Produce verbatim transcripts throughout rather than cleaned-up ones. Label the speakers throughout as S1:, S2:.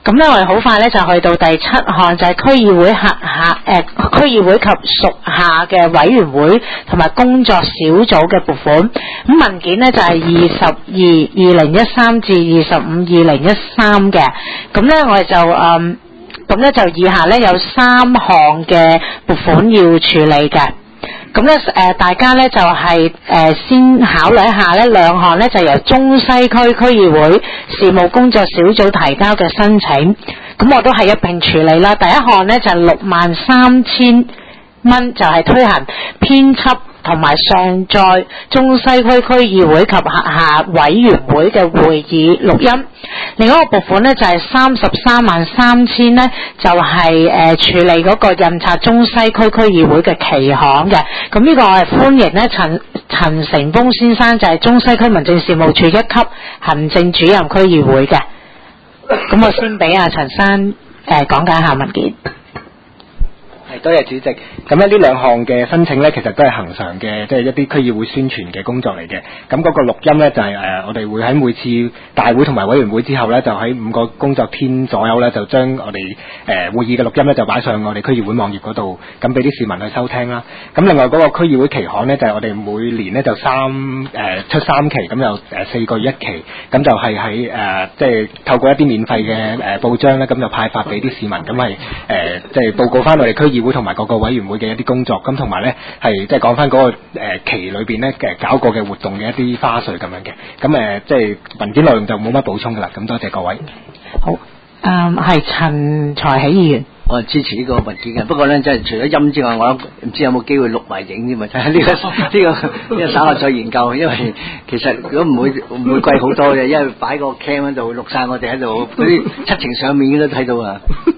S1: 咁咧，我哋好快咧就去到第七項，就係區議會轄下誒區議會及屬下嘅委員會同埋工作小組嘅撥款。咁文件咧就係二十二二零一三至二十五二零一三嘅。咁咧我哋就誒咁咧就以下咧有三項嘅撥款要處理嘅。咁咧誒大家咧就係、是、誒、呃、先考慮一下咧兩項咧就由中西區區議會事務工作小組提交嘅申請，咁我都係一併處理啦。第一項咧就係六萬三千蚊，就係推行編輯同埋上載中西區區議會及轄下委員會嘅會議錄音。另一個撥款咧就係三十三萬三千咧，就係、是、誒、呃、處理嗰個印刷中西區區議會嘅期刊嘅。咁呢個我係歡迎咧陳陳成峰先生，就係中西區民政事務處一級行政主任區議會嘅。咁我先俾阿陳生誒、呃、講解下文件。
S2: 係，多謝主席。咁咧呢兩項嘅申請咧，其實都係恆常嘅，即係一啲區議會宣傳嘅工作嚟嘅。咁嗰個錄音咧就係誒，我哋會喺每次大會同埋委員會之後咧，就喺五個工作天左右咧，就將我哋誒會議嘅錄音咧就擺上我哋區議會網頁嗰度，咁俾啲市民去收聽啦。咁另外嗰個區議會期刊咧，就係我哋每年咧就三誒出三期，咁有誒四個月一期，咁就係喺誒即係透過一啲免費嘅誒報章咧，咁就派發俾啲市民，咁係誒即係報告翻我哋區議會同埋各個委員會嘅一啲工作，咁同埋咧係即係講翻嗰個誒期裏邊咧嘅搞過嘅活動嘅一啲花絮咁樣嘅，咁誒即係文件內容就冇乜補充噶啦，咁多謝各位。
S1: 好，誒係陳才喜議員。
S3: 我係支持呢個文件嘅，不過咧即係除咗音之外，我唔知有冇機會錄埋影添啊！睇下呢個呢、這個呢、這個稍後再研究，因為其實如果唔會唔會貴好多嘅，因為擺個 cam 喺度錄晒我哋喺度嗰啲七情上面都睇到啊。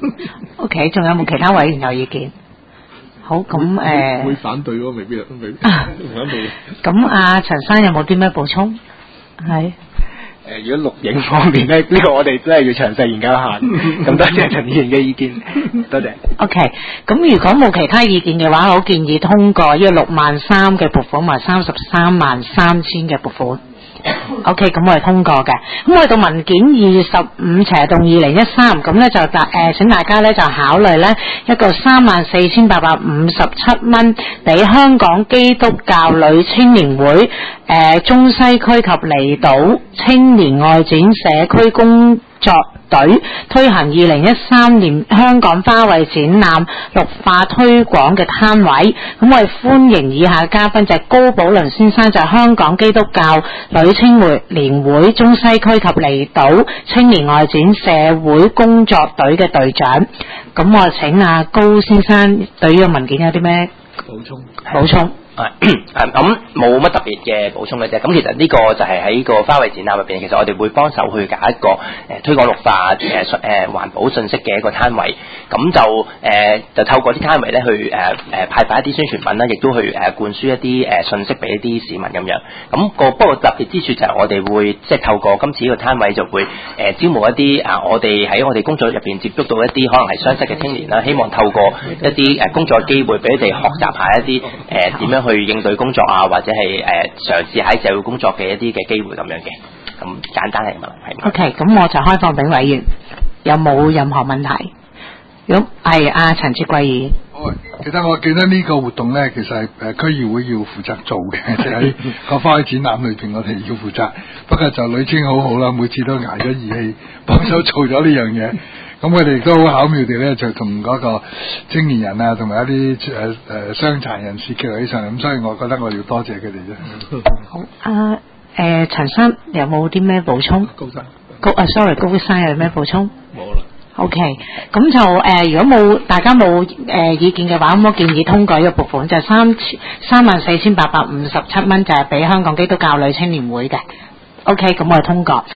S1: OK， 仲有冇其他委員有意見？好，咁誒、呃、
S4: 會反對咯，未必，未必反對。
S1: 咁阿陳生有冇啲咩補充？係。
S2: 誒、呃，如果錄影方面咧，呢、這個我哋真係要詳細研究一下。咁多謝陳議員嘅意見，多謝。
S1: OK，咁如果冇其他意見嘅話，我建議通過呢個六萬三嘅撥款同埋三十三萬三千嘅撥款。OK， 咁我係通過嘅。咁我哋到文件二十五斜動二零一三，咁咧就大誒請大家咧就考慮咧一個三萬四千八百五十七蚊俾香港基督教女青年會誒、呃、中西區及離島青年外展社區工作隊推行二零一三年香港花卉展覽綠化推廣嘅攤位。咁我哋歡迎以下嘉賓，就係高寶倫先生，就係香港基督教女青年會中西區及離島青年外展社會工作隊嘅隊長。咁我請阿高先生對呢個文件有啲咩
S4: 補充？
S1: 補充。
S5: 誒咁冇乜特別嘅補充嘅啫。咁其實呢個就係喺個花卉展覽入邊，其實我哋會幫手去搞一個誒、呃、推廣綠化誒誒、呃、環保信息嘅一個攤位。咁就誒、呃、就透過啲攤位咧去誒誒、呃、派發一啲宣傳品啦，亦都去誒、呃、灌輸一啲誒、呃、信息俾一啲市民咁樣。咁、那個不過特別之處就係我哋會即係透過今次呢個攤位就會誒、呃、招募一啲啊、呃、我哋喺我哋工作入邊接觸到一啲可能係雙職嘅青年啦，希望透過一啲誒工作機會俾佢哋學習下一啲誒點樣去應對工作啊，或者係誒嘗試喺社會工作嘅一啲嘅機會咁樣嘅，咁簡單嚟問係。
S1: OK， 咁我就開放俾委員，有冇任何問題？咁係阿陳志貴議員。
S4: 哦，其實我記得呢個活動咧，其實係誒區議會要負責做嘅，即係喺個花卉展覽裏邊，我哋要負責。不過就女青好好啦，每次都捱咗義氣，幫手做咗呢樣嘢。咁佢哋都好巧妙地咧，就同嗰個青年人啊，同埋一啲誒誒傷殘人士結合起上嚟，咁所以我覺得我要多謝佢哋啫。
S1: 好，阿誒陳生有冇啲咩補充？
S4: 高生，
S1: 高啊 ，sorry， 高生有咩補充？
S4: 冇啦。
S1: OK， 咁就誒、呃，如果冇大家冇誒、呃、意見嘅話，咁我建議通過呢個撥款，就係三三萬四千八百五十七蚊，就係俾香港基督教女青年會嘅。OK， 咁我係通過。